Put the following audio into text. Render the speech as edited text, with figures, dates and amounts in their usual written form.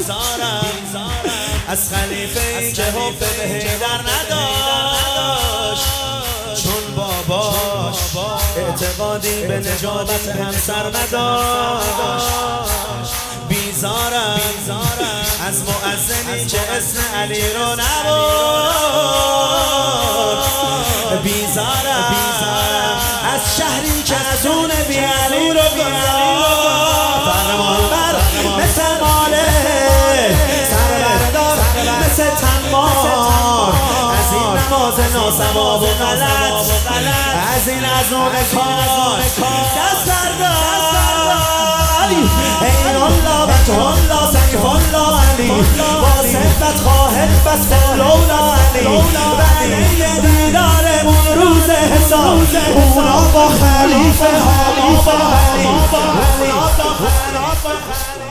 از خلیفه ای که حب به حیدر نداشت، چون باباش اعتقادی به نجابت همسر نداشت. بیزارم از مؤذنی که اسم علی رو نبرد، بیزارم از شهری که از اون بی علی رو گذاشت. فرمان بر مثل ماله سربردار مثل تنمار، از این نماز ناسواب و غلط، از این از نوع کار دست برداری. این الله بچه الله سیف الله علی، با صفت خواهد بس لولا علی، بله دیدارمون روز حساب، اونا با خلیفه ها ما با علی.